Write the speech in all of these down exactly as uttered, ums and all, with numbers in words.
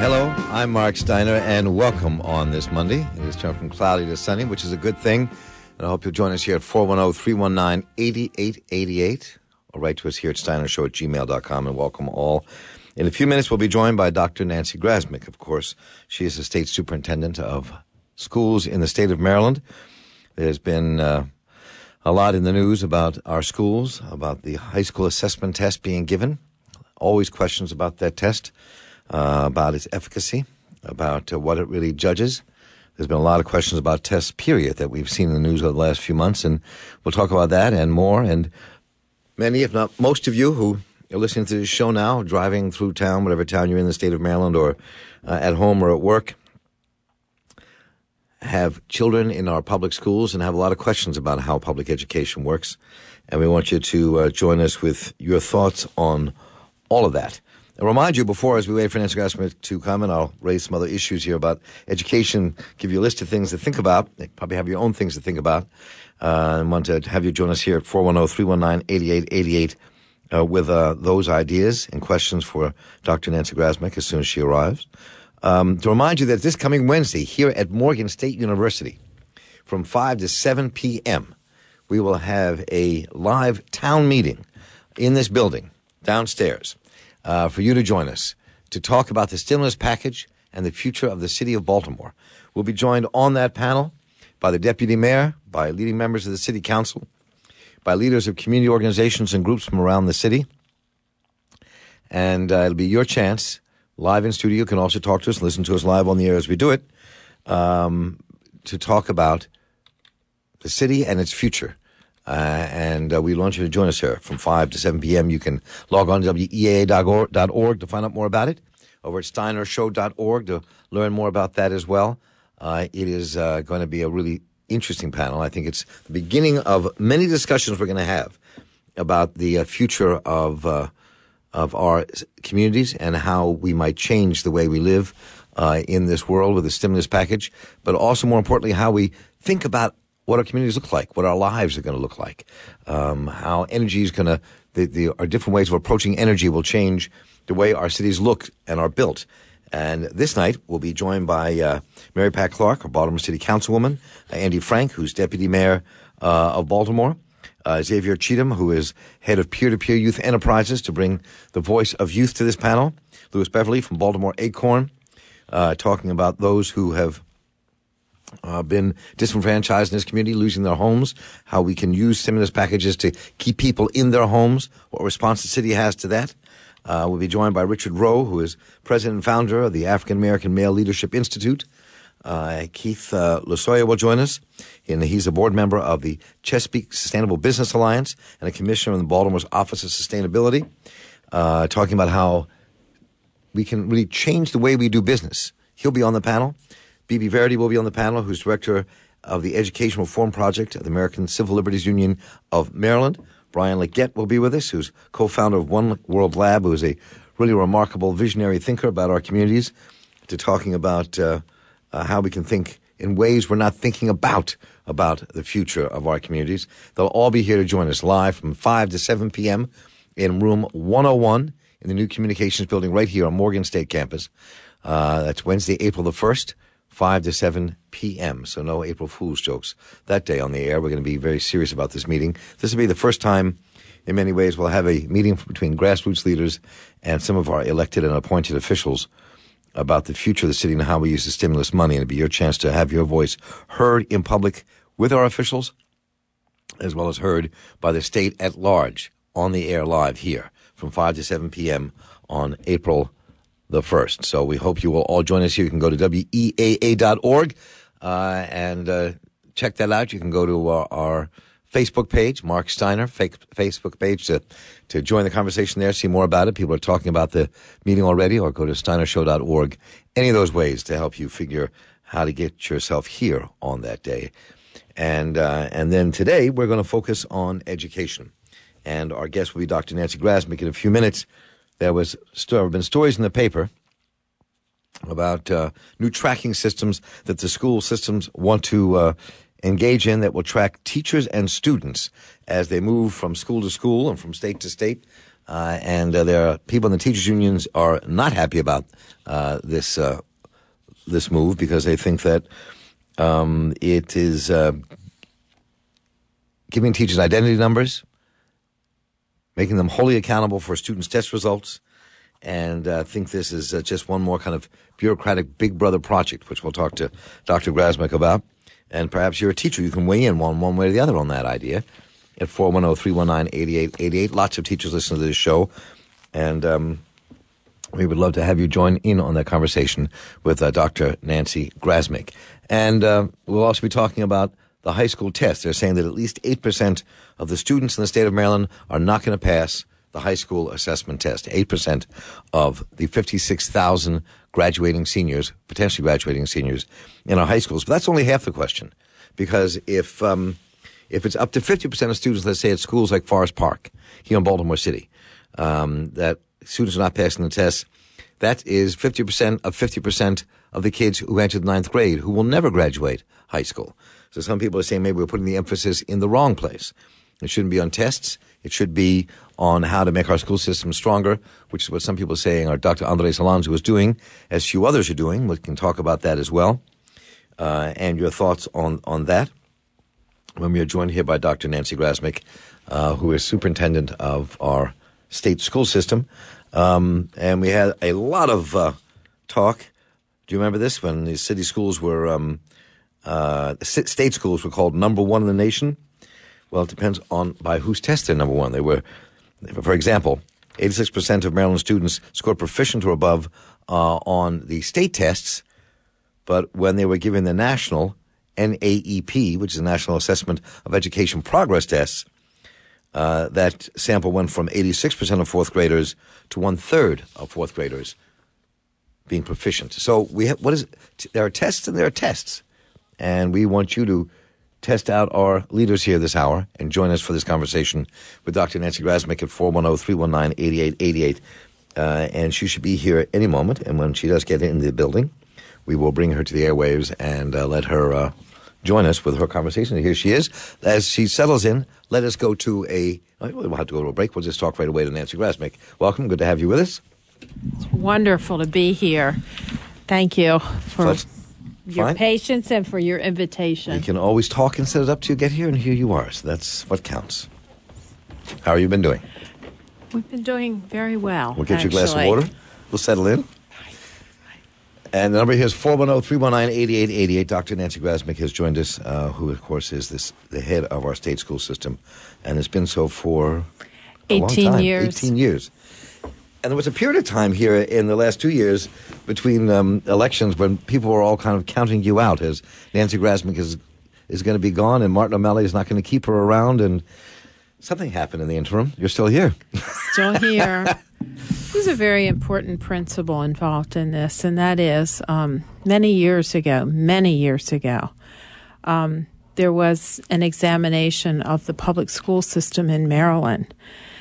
Hello, I'm Mark Steiner, and welcome on this Monday. It has turned from cloudy to sunny, which is a good thing. And I hope you'll join us here at four one zero, three one nine, eight eight eight eight, or write to us here at steiner show at gmail dot com, and welcome all. In a few minutes, we'll be joined by Doctor Nancy Grasmick. Of course, she is the state superintendent of schools in the state of Maryland. There's been uh, a lot in the news about our schools, about the high school assessment test being given. Always questions about that test. Uh, about its efficacy, about uh, what it really judges. There's been a lot of questions about tests, period, that we've seen in the news over the last few months, and we'll talk about that and more. And many, if not most of you who are listening to this show now, driving through town, whatever town you're in the state of Maryland, or uh, at home or at work, have children in our public schools and have a lot of questions about how public education works. And we want you to uh, join us with your thoughts on all of that. I'll remind you before, as we wait for Nancy Grasmick to come, and I'll raise some other issues here about education, give you a list of things to think about. You probably have your own things to think about. Uh, and want to have you join us here at four one zero, three one nine, eight eight eight eight uh, with uh, those ideas and questions for Doctor Nancy Grasmick as soon as she arrives. Um, to remind you that this coming Wednesday here at Morgan State University from five to seven p.m., we will have a live town meeting in this building downstairs. Uh, for you to join us to talk about the stimulus package and the future of the city of Baltimore. We'll be joined on that panel by the deputy mayor, by leading members of the city council, by leaders of community organizations and groups from around the city. And uh, it'll be your chance, live in studio. You can also talk to us, listen to us live on the air as we do it, um, to talk about the city and its future. Uh, and uh, we want you to join us here from five to seven p.m. You can log on to W E A A dot org to find out more about it, over at steiner show dot org to learn more about that as well. Uh, it is uh, going to be a really interesting panel. I think it's the beginning of many discussions we're going to have about the uh, future of uh, of our communities and how we might change the way we live uh, in this world with the stimulus package, but also, more importantly, how we think about what our communities look like, what our lives are going to look like, um, how energy is going to, the, the, our different ways of approaching energy will change the way our cities look and are built. And this night, we'll be joined by uh, Mary Pat Clark, our Baltimore City Councilwoman, uh, Andy Frank, who's Deputy Mayor uh, of Baltimore, uh, Xavier Cheatham, who is Head of Peer-to-Peer Youth Enterprises, to bring the voice of youth to this panel, Louis Beverly from Baltimore Acorn, uh, talking about those who have Uh, been disenfranchised in this community, losing their homes, how we can use stimulus packages to keep people in their homes, what response the city has to that. Uh, we'll be joined by Richard Rowe, who is president and founder of the African American Male Leadership Institute. Uh, Keith uh, Losoya will join us, and he's a board member of the Chesapeake Sustainable Business Alliance and a commissioner in the Baltimore's Office of Sustainability, uh, talking about how we can really change the way we do business. He'll be on the panel. B B Verity will be on the panel, who's director of the Education Reform Project of the American Civil Liberties Union of Maryland. Brian Leggett will be with us, who's co-founder of One World Lab, who is a really remarkable visionary thinker about our communities, to talking about uh, uh, how we can think in ways we're not thinking about, about the future of our communities. They'll all be here to join us live from five to seven p.m. in room one oh one in the new communications building right here on Morgan State campus. Uh, that's Wednesday, April the first. five to seven p.m., so no April Fool's jokes that day on the air. We're going to be very serious about this meeting. This will be the first time, in many ways, we'll have a meeting between grassroots leaders and some of our elected and appointed officials about the future of the city and how we use the stimulus money. And it'll be your chance to have your voice heard in public with our officials, as well as heard by the state at large on the air live here from five to seven p.m. on April the first. So we hope you will all join us here. You can go to W E A A dot org uh, and uh, check that out. You can go to our, our Facebook page, Mark Steiner, fake Facebook page, to, to join the conversation there, see more about it. People are talking about the meeting already, or go to steiner show dot org. Any of those ways to help you figure how to get yourself here on that day. And, uh, and then today we're going to focus on education. And our guest will be Doctor Nancy Grasmick in a few minutes. There was there have been stories in the paper about uh, new tracking systems that the school systems want to uh, engage in that will track teachers and students as they move from school to school and from state to state Uh, and uh, there are people in the teachers' unions are not happy about uh, this uh, this move because they think that um, it is uh, giving teachers identity numbers, making them wholly accountable for students' test results, and uh, think this is uh, just one more kind of bureaucratic big brother project, which we'll talk to Doctor Grasmick about. And perhaps you're a teacher. You can weigh in one, one way or the other on that idea at four one zero, three one nine, eight eight eight eight. Lots of teachers listen to this show, and um, we would love to have you join in on that conversation with uh, Doctor Nancy Grasmick. And uh, we'll also be talking about the high school test. They're saying that at least eight percent of the students in the state of Maryland are not going to pass the high school assessment test. eight percent of the fifty-six thousand graduating seniors, potentially graduating seniors in our high schools. But that's only half the question, because if um, if it's up to fifty percent of students, let's say at schools like Forest Park here in Baltimore City, um, that students are not passing the test, that is fifty percent of fifty percent of the kids who enter the ninth grade who will never graduate high school. So some people are saying maybe we're putting the emphasis in the wrong place. It shouldn't be on tests. It should be on how to make our school system stronger, which is what some people are saying our Doctor Andres Alonso is doing, as few others are doing. We can talk about that as well. Uh, and your thoughts on, on that when we are joined here by Doctor Nancy Grasmick, uh, who is superintendent of our state school system. Um, and we had a lot of uh, talk. Do you remember this? When the city schools were, um, uh, state schools were called number one in the nation. Well, it depends on by whose test they're number one. They were, for example, eighty-six percent of Maryland students scored proficient or above uh, on the state tests, but when they were given the national N A E P, which is the National Assessment of Education Progress Tests, uh, that sample went from eighty-six percent of fourth graders to one-third of fourth graders being proficient. So we have, what is it? There are tests and there are tests, and we want you to test out our leaders here this hour and join us for this conversation with Doctor Nancy Grasmick at four one zero, three one nine, eight eight eight eight. Uh, and she should be here any moment. And when she does get into the building, we will bring her to the airwaves and uh, let her uh, join us with her conversation. And here she is. As she settles in, let us go to a, we'll have to go to a break. We'll just talk right away to Nancy Grasmick. Welcome. Good to have you with us. It's wonderful to be here. Thank you for So your fine. patience and for your invitation. We can always talk and set it up to you get here, and here you are. So that's what counts. How have you been doing? We've been doing very well. We'll get actually. you a glass of water. We'll settle in. And the number here is four one zero, three one nine, eight eight eight eight. Doctor Nancy Grasmick has joined us, uh, who, of course, is this the head of our state school system, and has been so for a long eighteen time. years. eighteen years. And there was a period of time here in the last two years between um, elections when people were all kind of counting you out as Nancy Grasmick is is going to be gone and Martin O'Malley is not going to keep her around. And something happened in the interim. You're still here. Still here. There's a very important principle involved in this, and that is um, many years ago, many years ago, um, there was an examination of the public school system in Maryland.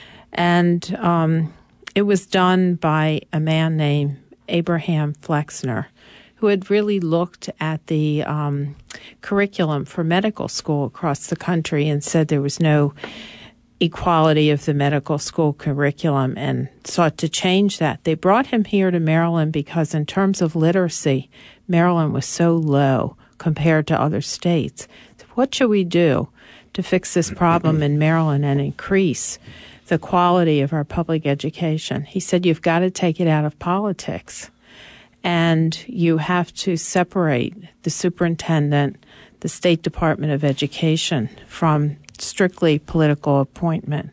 And um it was done by a man named Abraham Flexner, who had really looked at the um, curriculum for medical school across the country and said there was no equality of the medical school curriculum and sought to change that. They brought him here to Maryland because in terms of literacy, Maryland was so low compared to other states. So what should we do to fix this problem in Maryland and increase the quality of our public education? He said, you've got to take it out of politics, and you have to separate the superintendent, the State Department of Education, from strictly political appointment.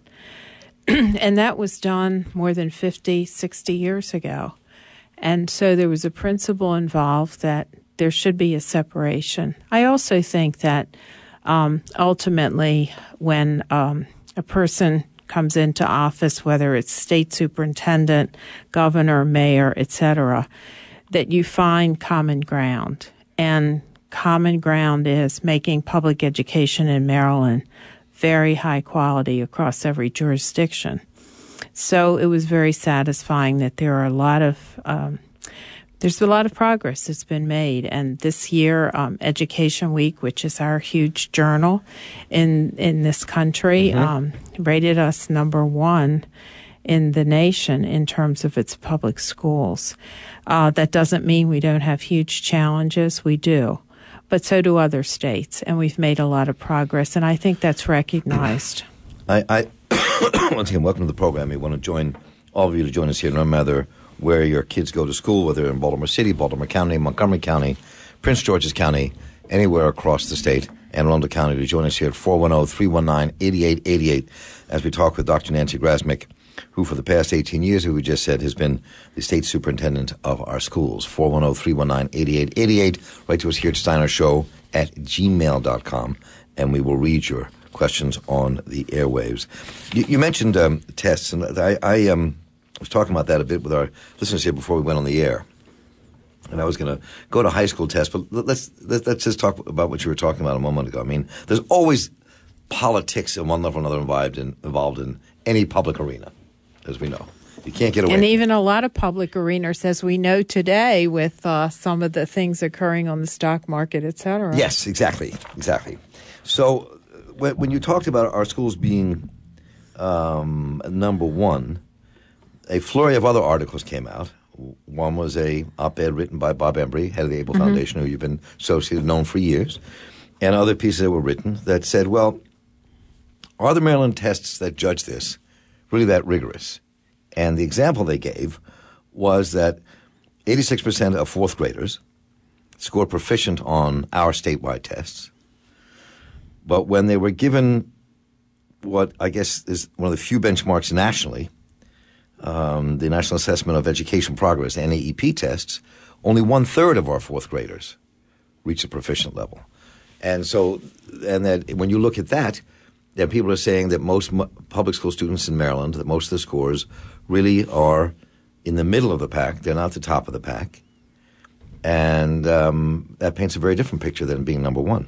And that was done more than fifty, sixty years ago. And so there was a principle involved that there should be a separation. I also think that um, ultimately when um, a person comes into office, whether it's state superintendent, governor, mayor, et cetera, that you find common ground. And common ground is making public education in Maryland very high quality across every jurisdiction. So it was very satisfying that there are a lot of um, there's a lot of progress that's been made. And this year, um, Education Week, which is our huge journal in in this country, mm-hmm. um, rated us number one in the nation in terms of its public schools. Uh, that doesn't mean we don't have huge challenges. We do. But so do other states, and we've made a lot of progress, and I think that's recognized. I, I once again, welcome to the program. We want to join all of you to join us here, no matter where your kids go to school, whether in Baltimore City, Baltimore County, Montgomery County, Prince George's County, anywhere across the state, Anne Arundel County, to join us here at four one zero, three one nine, eight eight eight eight as we talk with Doctor Nancy Grasmick, who for the past eighteen years, who we just said has been the state superintendent of our schools. four one zero, three one nine, eight eight eight eight. Write to us here at Steiner Show at gmail dot com, and we will read your questions on the airwaves. You, you mentioned um, tests, and I, I um, was talking about that a bit with our listeners here before we went on the air. And I was going to go to high school tests, but let's let's just talk about what you were talking about a moment ago. I mean, there's always politics at one level or another involved in, involved in any public arena, as we know. You can't get away. And even a lot of public arenas, as we know today, with uh, some of the things occurring on the stock market, et cetera. Yes, exactly, exactly. So when you talked about our schools being um, number one, a flurry of other articles came out. One was a op-ed written by Bob Embry, head of the Able mm-hmm. Foundation, who you've been associated, known for years, and other pieces that were written that said, well, are the Maryland tests that judge this really that rigorous? And the example they gave was that eighty-six percent of fourth graders scored proficient on our statewide tests, but when they were given what I guess is one of the few benchmarks nationally, Um, the National Assessment of Education Progress, N A E P tests, only one-third of our fourth graders reach a proficient level. And so, and that when you look at that, then people are saying that most mu- public school students in Maryland, that most of the scores really are in the middle of the pack. They're not the top of the pack. And um, that paints a very different picture than being number one.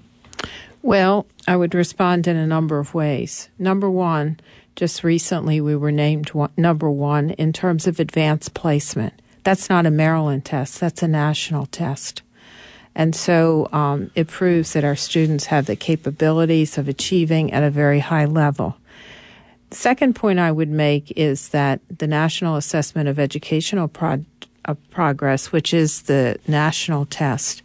Well, I would respond in a number of ways. Number one, just recently we were named one, number one in terms of advanced placement. That's not a Maryland test. That's a national test. And so um, it proves that our students have the capabilities of achieving at a very high level. The second point I would make is that the National Assessment of Educational Pro- of Progress, which is the national test,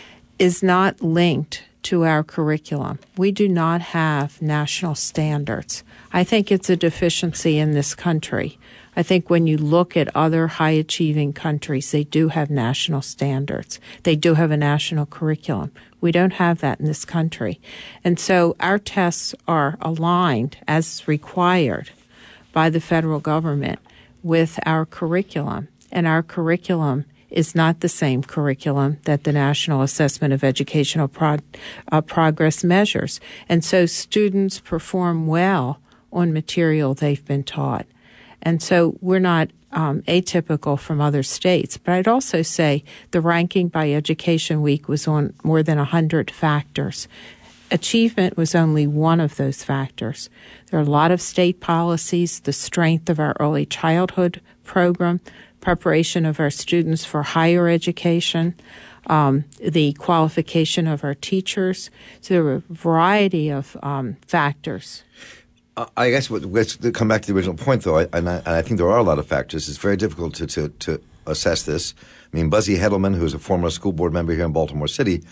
is not linked to our curriculum. We do not have national standards. I think it's a deficiency in this country. I think when you look at other high-achieving countries, they do have national standards. They do have a national curriculum. We don't have that in this country. And so our tests are aligned, as required by the federal government, with our curriculum. And our curriculum is not the same curriculum that the National Assessment of Educational Pro- uh, Progress measures. And so students perform well on material they've been taught. And so we're not um, atypical from other states. But I'd also say the ranking by Education Week was on more than one hundred factors. Achievement was only one of those factors. There are a lot of state policies, the strength of our early childhood program, preparation of our students for higher education, um, the qualification of our teachers. So there are a variety of um, factors. Uh, I guess what, let's come back to the original point, though, I, and, I, and I think there are a lot of factors. It's very difficult to, to, to assess this. I mean, Buzzy Hedelman, who's a former school board member here in Baltimore City,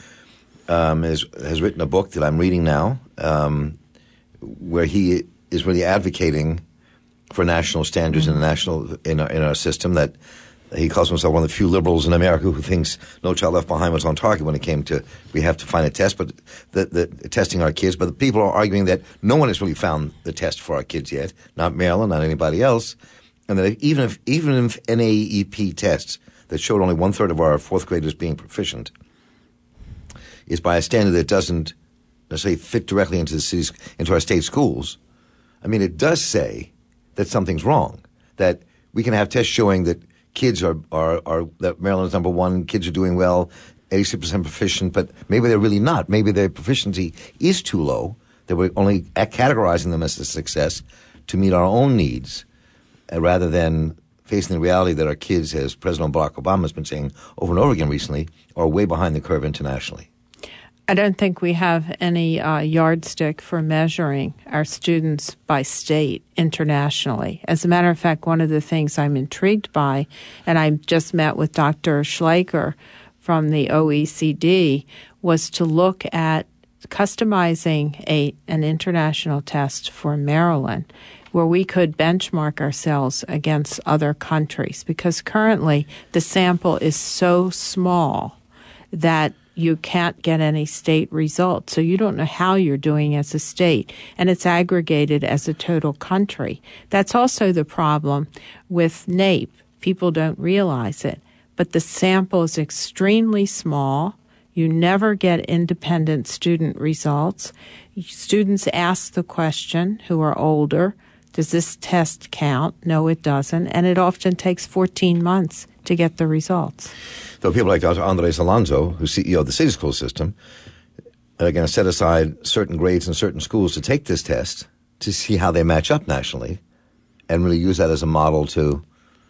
um, is, has written a book that I'm reading now um, where he is really advocating for national standards mm-hmm. in the national in our, in our system. That he calls himself one of the few liberals in America who thinks No Child Left Behind was on target when it came to we have to find a test, but the, the testing our kids. But the people are arguing that no one has really found the test for our kids yet, not Maryland, not anybody else, and that even if even if N A E P tests that showed only one third of our fourth graders being proficient is by a standard that doesn't necessarily fit directly into the cities, into our state schools. I mean, it does say that something's wrong, that we can have tests showing that kids are, are, are that Maryland's number one, kids are doing well, eighty-six percent proficient, but maybe they're really not. Maybe their proficiency is too low, that we're only categorizing them as a success to meet our own needs, uh, rather than facing the reality that our kids, as President Barack Obama has been saying over and over again recently, are way behind the curve internationally. I don't think we have any uh, yardstick for measuring our students by state internationally. As a matter of fact, one of the things I'm intrigued by, and I just met with Doctor Schleicher from the O E C D, was to look at customizing a an international test for Maryland, where we could benchmark ourselves against other countries, because currently the sample is so small that you can't get any state results. So you don't know how you're doing as a state, and it's aggregated as a total country. That's also the problem with NAEP. People don't realize it, but the sample is extremely small. You never get independent student results. Students ask the question, who are older, does this test count? No, it doesn't. And it often takes fourteen months to get the results. Though people like Doctor Andres Alonso, who's C E O of the city school system, are going to set aside certain grades in certain schools to take this test to see how they match up nationally and really use that as a model to...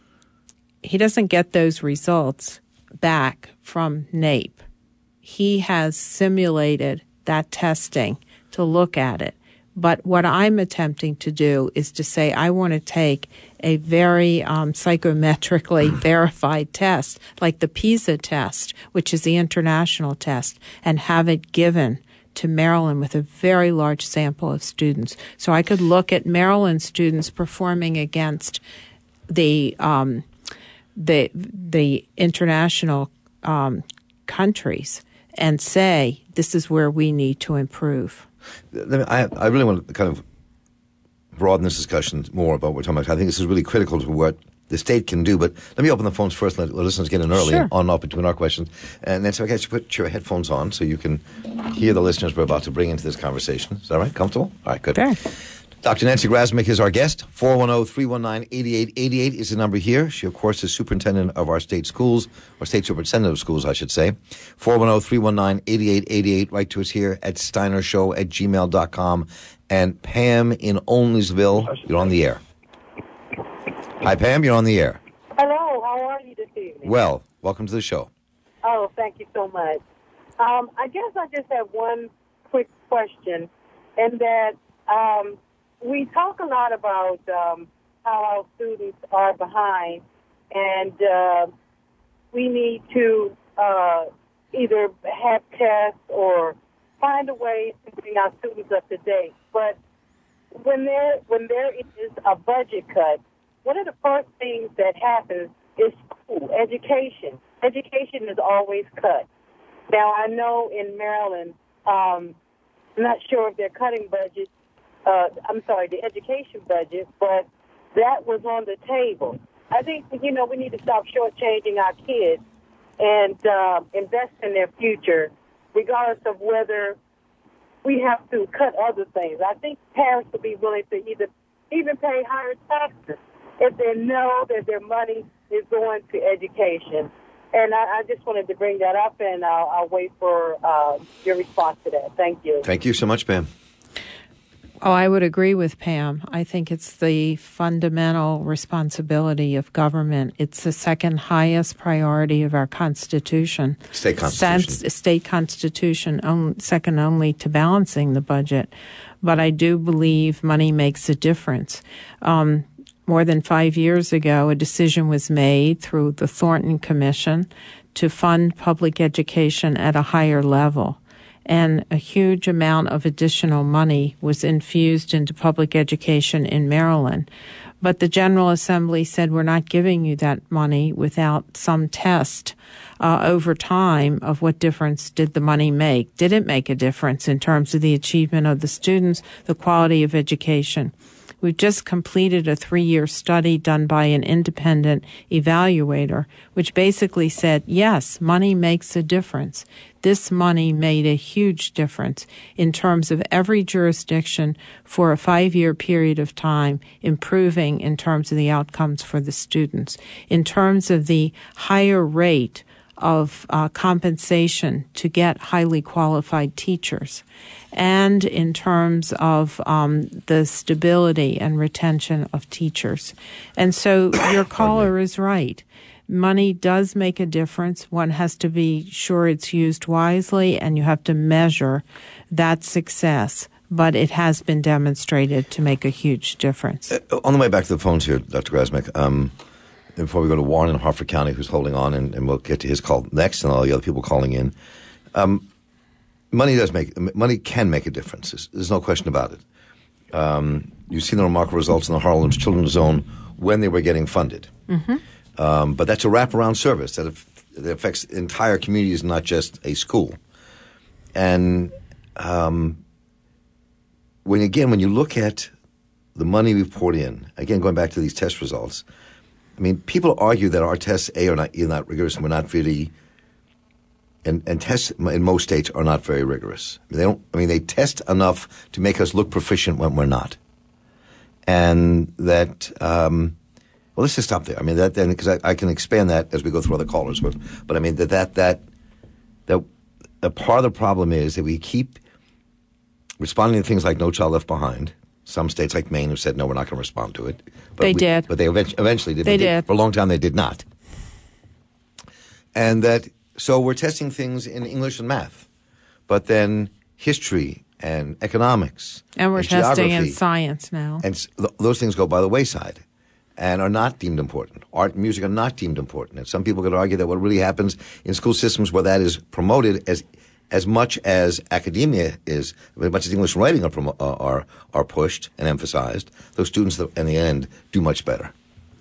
He doesn't get those results back from NAEP. He has simulated that testing to look at it. But what I'm attempting to do is to say I want to take a very um, psychometrically verified test, like the PISA test, which is the international test, and have it given to Maryland with a very large sample of students. So I could look at Maryland students performing against the um, the the international um, countries and say this is where we need to improve. I, I really want to kind of broaden this discussion more about what we're talking about. I think this is really critical to what the state can do. But let me open the phones first and let the listeners get in early sure. and on and off between our questions. And then so I guess you put your headphones on so you can hear the listeners we're about to bring into this conversation. Is that right? Comfortable? All right, good. Sure. Doctor Nancy Grasmick is our guest. four one zero, three one nine, eight eight eight eight is the number here. She, of course, is superintendent of our state schools, or state superintendent of schools, I should say. four one zero, three one nine, eight eight eight eight. Write to us here at steinershow at gmail dot com. And Pam in Olneysville, you're on the air. Hi, Pam, you're on the air. Hello, how are you this evening? Well, welcome to the show. Oh, thank you so much. Um, I guess I just have one quick question, and that um, we talk a lot about um, how our students are behind, and uh, we need to uh, either have tests or find a way to bring our students up to date. But when there when there is a budget cut, one of the first things that happens is school, education. Education is always cut. Now, I know in Maryland, um, I'm not sure if they're cutting budget, uh, I'm sorry, the education budget, but that was on the table. I think, you know, we need to stop shortchanging our kids and uh, invest in their future, regardless of whether we have to cut other things. I think parents would be willing to either even pay higher taxes if they know that their money is going to education. And I, I just wanted to bring that up, and I'll, I'll wait for uh, your response to that. Thank you. Thank you so much, Pam. Oh, I would agree with Pam. I think it's the fundamental responsibility of government. It's the second highest priority of our Constitution. State Constitution. Since, state Constitution, on, second only to balancing the budget. But I do believe money makes a difference. Um, more than five years ago, a decision was made through the Thornton Commission to fund public education at a higher level. And a huge amount of additional money was infused into public education in Maryland. But the General Assembly said, we're not giving you that money without some test uh, over time of what difference did the money make. Did it make a difference in terms of the achievement of the students, the quality of education? We've just completed a three-year study done by an independent evaluator, which basically said, yes, money makes a difference. This money made a huge difference in terms of every jurisdiction for a five-year period of time, improving in terms of the outcomes for the students. In terms of the higher rate of uh, compensation to get highly qualified teachers, and in terms of um, the stability and retention of teachers. And so your caller is right. money does make a difference. One has to be sure it's used wisely, and you have to measure that success. But it has been demonstrated to make a huge difference. Uh, on the way back to the phones here, Doctor Grasmick, um, before we go to Warren in Harford County, who's holding on, and, and we'll get to his call next, and all the other people calling in. Um, money does make money can make a difference. There's, there's no question about it. Um, you've seen the remarkable results in the Harlem's Children's Zone when they were getting funded. Mm-hmm. Um, but that's a wraparound service that, af- that affects entire communities, not just a school. And um, when again, when you look at the money we've poured in, again, going back to these test results, I mean, people argue that our tests, A, are not, are not rigorous, and we're not really, and, and tests in most states are not very rigorous. They don't, I mean, they test enough to make us look proficient when we're not. And that, um, well, let's just stop there. I mean, that, then, because I, I can expand that as we go through other callers, but, but I mean, that, that, that, that, a part of the problem is that we keep responding to things like No Child Left Behind. Some states like Maine have said, no, we're not going to respond to it. But they we, did. But they eventually did. They did. did. For a long time, they did not. And that, so we're testing things in English and math, but then history and economics. And we're and testing in geography, science now. And th- those things go by the wayside and are not deemed important. Art and music are not deemed important. And some people could argue that what really happens in school systems where that is promoted as as much as academia is, as much as English and writing are, promo- are, are pushed and emphasized, those students in the end do much better.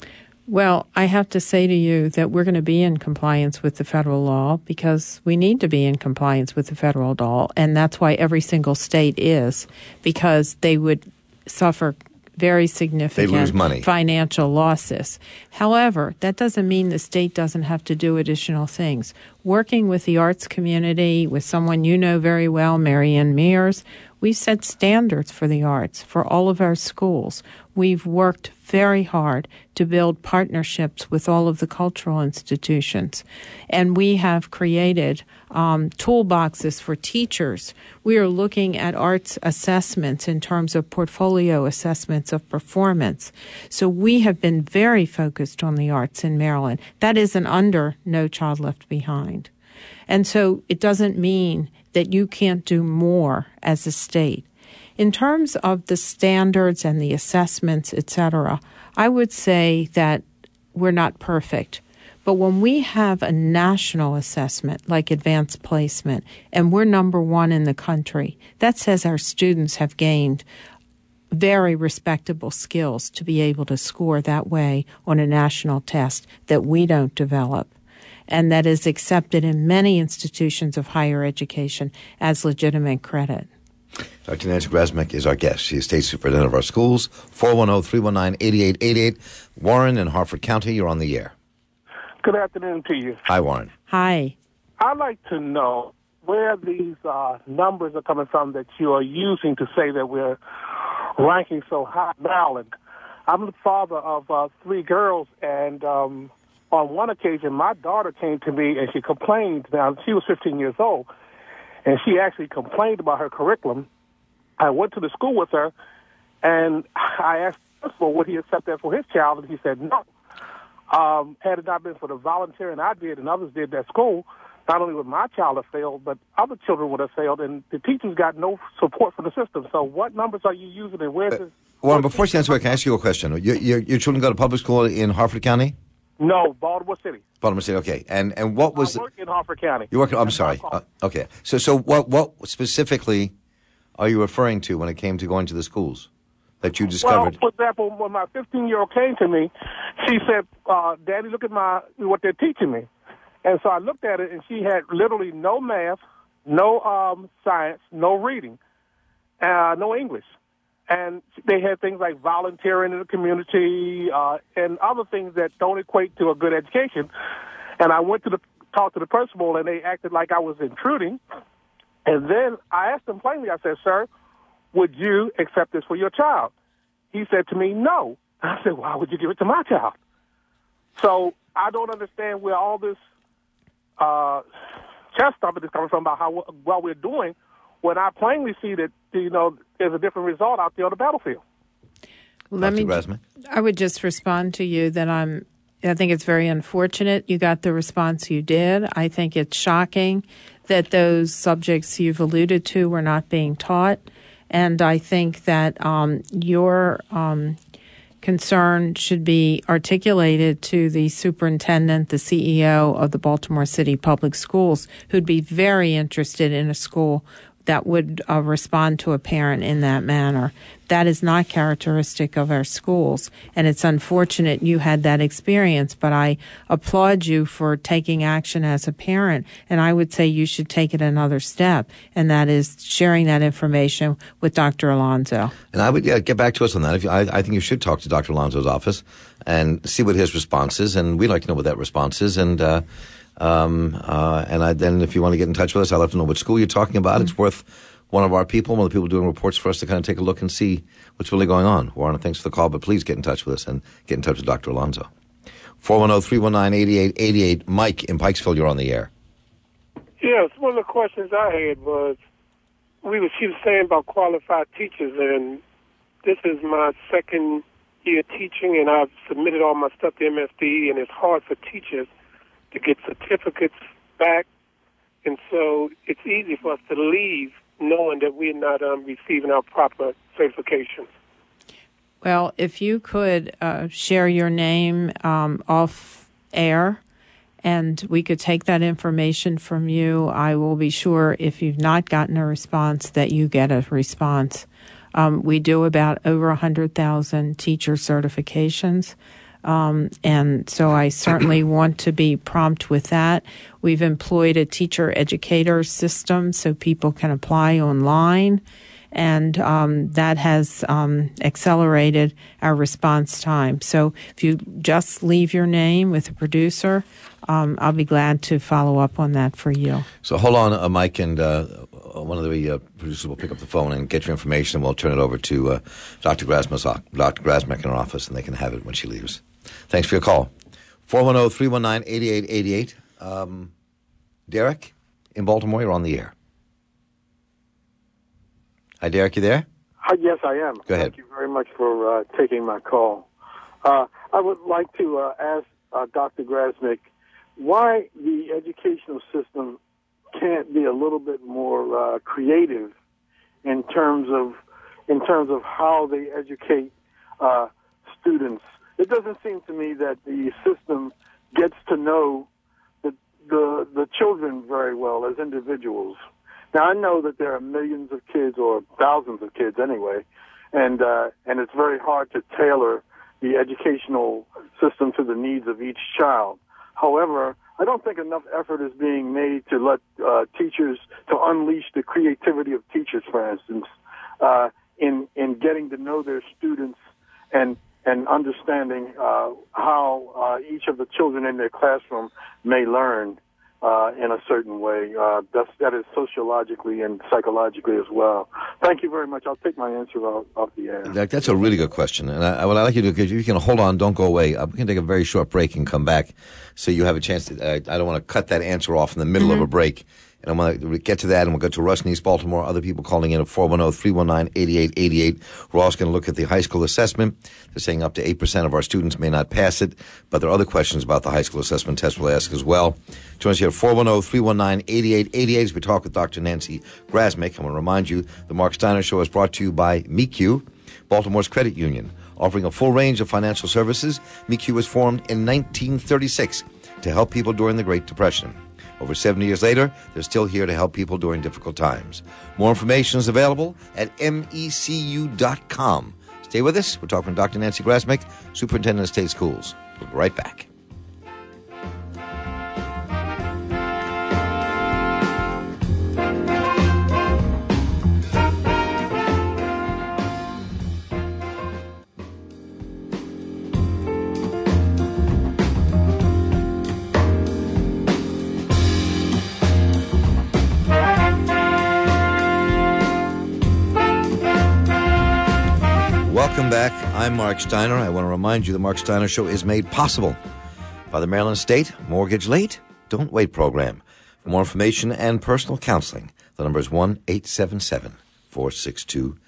Well, I have to say to you that we're going to be in compliance with the federal law because we need to be in compliance with the federal law, and that's why every single state is, because they would suffer very significant they lose money. financial losses. However, that doesn't mean the state doesn't have to do additional things. Working with the arts community, with someone you know very well, Marianne Mears, we've set standards for the arts for all of our schools. We've worked very hard to build partnerships with all of the cultural institutions. And we have created um, toolboxes for teachers. We are looking at arts assessments in terms of portfolio assessments of performance. So we have been very focused on the arts in Maryland. That isn't under No Child Left Behind. And so it doesn't mean that you can't do more as a state. In terms of the standards and the assessments, et cetera, I would say that we're not perfect. But when we have a national assessment like advanced placement, and we're number one in the country, that says our students have gained very respectable skills to be able to score that way on a national test that we don't develop, and that is accepted in many institutions of higher education as legitimate credit. Doctor Nancy Grasmick is our guest. She is State Superintendent of our schools. four one zero, three one nine, eight eight eight eight. Warren in Harford County, you're on the air. Good afternoon to you. Hi, Warren. Hi. I'd like to know where these uh, numbers are coming from that you are using to say that we're ranking so high in Maryland. I'm the father of uh, three girls, and um, on one occasion, my daughter came to me and she complained. Now, she was fifteen years old, and she actually complained about her curriculum. I went to the school with her, and I asked the principal, would he accept that for his child, and he said no. Um, had it not been for the volunteering I did and others did at school, not only would my child have failed, but other children would have failed, and the teachers got no support from the system. So what numbers are you using, and where's Uh, this? Warren, before you answer, can I ask you a question? Your, your, your children go to public school in Harford County? No, Baltimore City. Baltimore City, okay. And and what was... I work in Harford County. You work... I'm That's sorry. my Uh, okay. So so what what specifically are you referring to when it came to going to the schools that you discovered? Well, for example, when my fifteen-year-old came to me, she said, uh, Daddy, look at my what they're teaching me. And so I looked at it, and she had literally no math, no um, science, no reading, uh, no English. And they had things like volunteering in the community uh, and other things that don't equate to a good education. And I went to the talk to the principal, and they acted like I was intruding. And then I asked them plainly, I said, sir, would you accept this for your child? He said to me, no. I said, why would you give it to my child? So I don't understand where all this uh, chest stuffing is coming from about how well we're doing when I plainly see that, you know, there's a different result out there on the battlefield. Let Doctor me. Grasmick? I would just respond to you that I'm I think it's very unfortunate you got the response you did. I think it's shocking that those subjects you've alluded to were not being taught. And I think that um, your um, concern should be articulated to the superintendent, the C E O of the Baltimore City Public Schools, who'd be very interested in a school that would uh, respond to a parent in that manner. That is not characteristic of our schools, and it's unfortunate you had that experience, but I applaud you for taking action as a parent, and I would say you should take it another step, and that is sharing that information with Doctor Alonso. And I would yeah, get back to us on that. If you, I, I think you should talk to Doctor Alonso's office and see what his response is, and we'd like to know what that response is, and uh, Um, uh, and I, then if you want to get in touch with us, I'll have to know what school you're talking about. Mm-hmm. It's worth one of our people, one of the people doing reports for us to kind of take a look and see what's really going on. Warren, thanks for the call, but please get in touch with us and get in touch with Doctor Alonso. four one zero, three one nine, eight eight eight eight. Mike in Pikesville, you're on the air. Yes, one of the questions I had was, we were, she was saying about qualified teachers, and this is my second year teaching, and I've submitted all my stuff to M S D E, and it's hard for teachers to get certificates back, and so it's easy for us to leave knowing that we're not um, receiving our proper certifications. Well, if you could uh, share your name um, off air, and we could take that information from you, I will be sure if you've not gotten a response that you get a response. Um, we do about over one hundred thousand teacher certifications. Um, and so I certainly want to be prompt with that. We've employed a teacher educator system so people can apply online, and um, that has um, accelerated our response time. So if you just leave your name with a producer, um, I'll be glad to follow up on that for you. So hold on, uh, Mike, and uh, one of the uh, producers will pick up the phone and get your information, and we'll turn it over to uh, Doctor Grasmick, Doctor Grasmick in her office, and they can have it when she leaves. Thanks for your call. four one zero, three one nine, eight eight eight eight. Um, Derek in Baltimore, you're on the air. Hi, Derek, you there? Hi, yes, I am. Go ahead. Thank you very much for uh, taking my call. Uh, I would like to uh, ask uh, Doctor Grasmick why the educational system can't be a little bit more uh, creative in terms of in terms of how they educate uh, students. It doesn't seem to me that the system gets to know the, the the children very well as individuals. Now, I know that there are millions of kids, or thousands of kids anyway, and uh, and it's very hard to tailor the educational system to the needs of each child. However, I don't think enough effort is being made to let uh, teachers, to unleash the creativity of teachers, for instance, uh, in in getting to know their students and and understanding uh, how uh, each of the children in their classroom may learn uh, in a certain way. Uh, that's, that is sociologically and psychologically as well. Thank you very much. I'll take my answer off, off the air. That, that's a really good question. And I, what I'd like you to do, if you can hold on, don't go away. Uh, we can take a very short break and come back so you have a chance to, uh, I don't want to cut that answer off in the middle mm-hmm. of a break. And I'm going to get to that, and we'll go to Russ in East Baltimore, other people calling in at four one zero, three one nine, eight eight eight eight. We're also going to look at the high school assessment. They're saying up to eight percent of our students may not pass it, but there are other questions about the high school assessment test we'll ask as well. Join us here at four one zero, three one nine, eight eight eight eight as we talk with Doctor Nancy Grasmick. I want to remind you, the Mark Steiner Show is brought to you by M E Q U, Baltimore's credit union. Offering a full range of financial services, M E Q U was formed in nineteen thirty-six to help people during the Great Depression. Over seventy years later, they're still here to help people during difficult times. More information is available at M E C U dot com. Stay with us. We're talking to Doctor Nancy Grasmick, Superintendent of State Schools. We'll be right back. Welcome back. I'm Mark Steiner. I want to remind you the Mark Steiner Show is made possible by the Maryland State Mortgage Late, Don't Wait program. For more information and personal counseling, the number is one eight seven seven, four six two,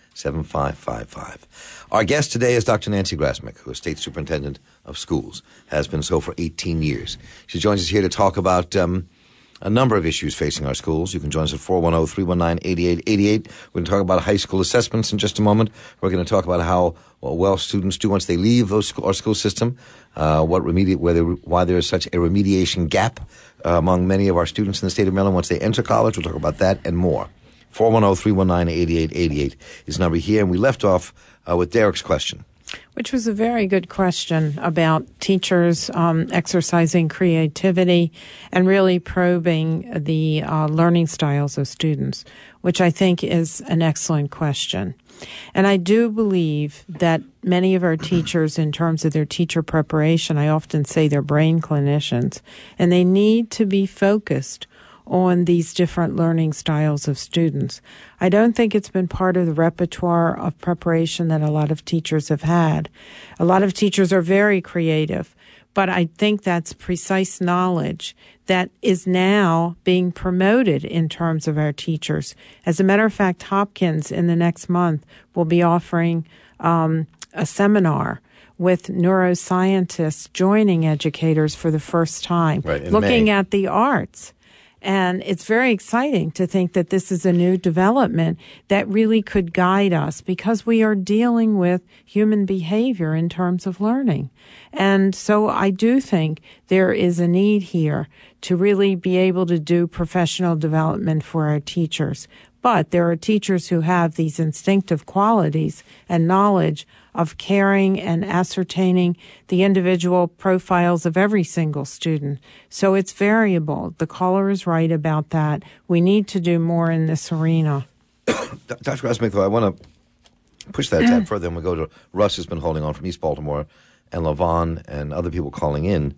seven five five five. Our guest today is Doctor Nancy Grasmick, who is State Superintendent of Schools, has been so for eighteen years. She joins us here to talk about um, a number of issues facing our schools. You can join us at four one zero, three one nine, eight eight eight eight. We're going to talk about high school assessments in just a moment. We're going to talk about how well, well students do once they leave those school, our school system, uh, what remedi- whether, why there is such a remediation gap uh, among many of our students in the state of Maryland once they enter college. We'll talk about that and more. four one zero, three one nine, eight eight eight eight is the number here. And we left off uh, with Derek's question. Which was a very good question about teachers um, exercising creativity and really probing the uh, learning styles of students, which I think is an excellent question. And I do believe that many of our teachers, in terms of their teacher preparation, I often say they're brain clinicians, and they need to be focused on these different learning styles of students. I don't think it's been part of the repertoire of preparation that a lot of teachers have had. A lot of teachers are very creative, but I think that's precise knowledge that is now being promoted in terms of our teachers. As a matter of fact, Hopkins in the next month will be offering um, a seminar with neuroscientists joining educators for the first time, right, looking May. at the arts. And it's very exciting to think that this is a new development that really could guide us because we are dealing with human behavior in terms of learning. And so I do think there is a need here to really be able to do professional development for our teachers. But there are teachers who have these instinctive qualities and knowledge of caring and ascertaining the individual profiles of every single student. So it's variable. The caller is right about that. We need to do more in this arena. Doctor Grasmick, though, I want to push that a tad further, and we'll go to Russ, who's been holding on from East Baltimore, and LaVon and other people calling in.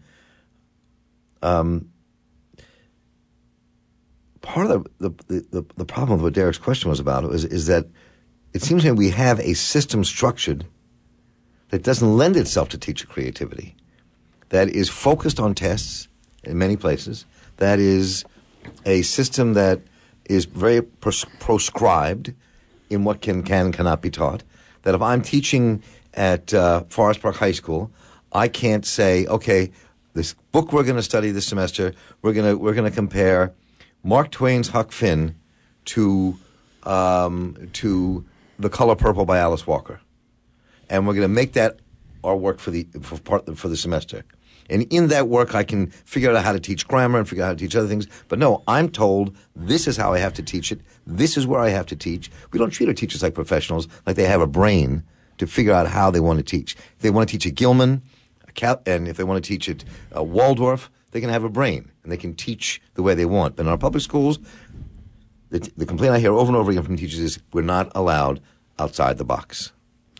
Um, part of the, the, the, the problem with what Derek's question was about is, is that it seems to me we have a system structured that doesn't lend itself to teacher creativity, that is focused on tests in many places, that is a system that is very pres- proscribed in what can can and cannot be taught, that if I'm teaching at uh, Forest Park High School, I can't say, okay, this book we're going to study this semester, we're going to we're going to compare Mark Twain's Huck Finn to um, to The Color Purple by Alice Walker, and we're going to make that our work for the for part for the semester. And in that work, I can figure out how to teach grammar and figure out how to teach other things. But no, I'm told this is how I have to teach it. This is where I have to teach. We don't treat our teachers like professionals, like they have a brain to figure out how they want to teach. If they want to teach at Gilman, a Cal- and if they want to teach at uh, Waldorf, they can have a brain and they can teach the way they want. But in our public schools, the, t- the complaint I hear over and over again from teachers is we're not allowed outside the box.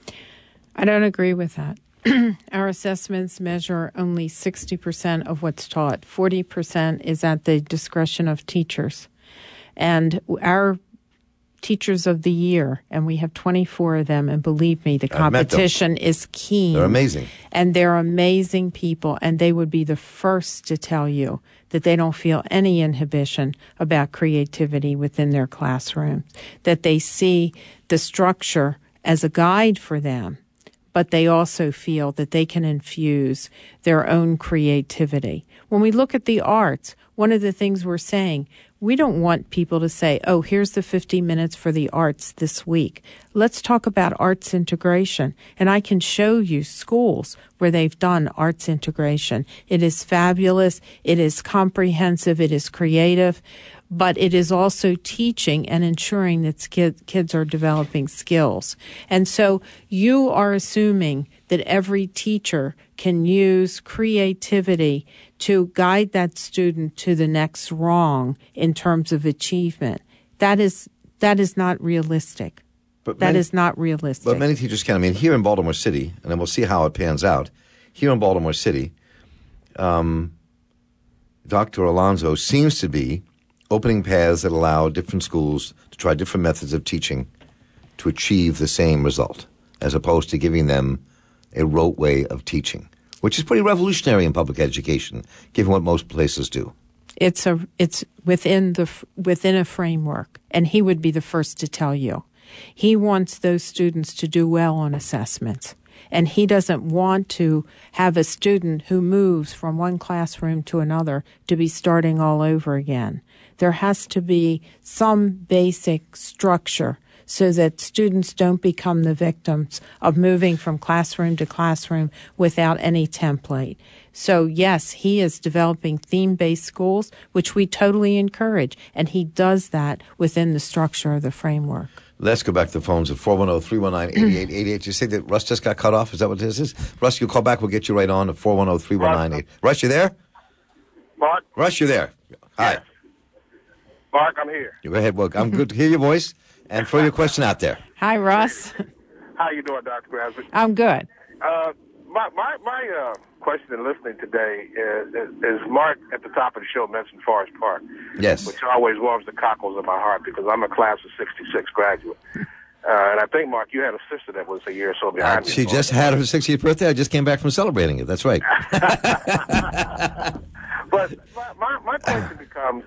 I don't agree with that. Our assessments measure only sixty percent of what's taught. forty percent is at the discretion of teachers. And our teachers of the year, and we have twenty-four of them, and believe me, the competition is keen. They're amazing. And they're amazing people, and they would be the first to tell you that they don't feel any inhibition about creativity within their classrooms, that they see the structure as a guide for them, but they also feel that they can infuse their own creativity. When we look at the arts, one of the things we're saying, we don't want people to say, oh, here's the fifty minutes for the arts this week. Let's talk about arts integration. And I can show you schools where they've done arts integration. It is fabulous. It is comprehensive. It is creative. But it is also teaching and ensuring that kids, kids are developing skills. And so you are assuming that every teacher can use creativity to guide that student to the next rung in terms of achievement. That is that is not realistic. But that many, is not realistic. But many teachers can. I mean, here in Baltimore City, and then we'll see how it pans out. Here in Baltimore City, um, Doctor Alonso seems to be opening paths that allow different schools to try different methods of teaching to achieve the same result, as opposed to giving them a rote way of teaching, which is pretty revolutionary in public education, given what most places do. It's a it's within the within a framework, and he would be the first to tell you. He wants those students to do well on assessments. And he doesn't want to have a student who moves from one classroom to another to be starting all over again. There has to be some basic structure so that students don't become the victims of moving from classroom to classroom without any template. So, yes, he is developing theme-based schools, which we totally encourage, and he does that within the structure of the framework. Let's go back to the phones at four one zero, three one nine, eight eight eight eight. You say that Russ just got cut off? Is that what this is? Russ, you call back. We'll get you right on at four one zero, three one nine eight. Russ, you there? Mark? Russ, you there? Hi. Yes. Mark, I'm here. You go ahead. Well, I'm good to hear your voice and throw your question out there. Hi, Russ. How you doing, Doctor Grasmick? I'm good. Uh, my my, my uh, question in listening today is, is, is Mark at the top of the show mentioned Forest Park. Yes. Which always warms the cockles of my heart because I'm a class of sixty-six graduate. Uh, and I think, Mark, you had a sister that was a year or so behind Uh, me. she just had her sixtieth birthday. I just came back from celebrating it. That's right. But my, my, my question becomes,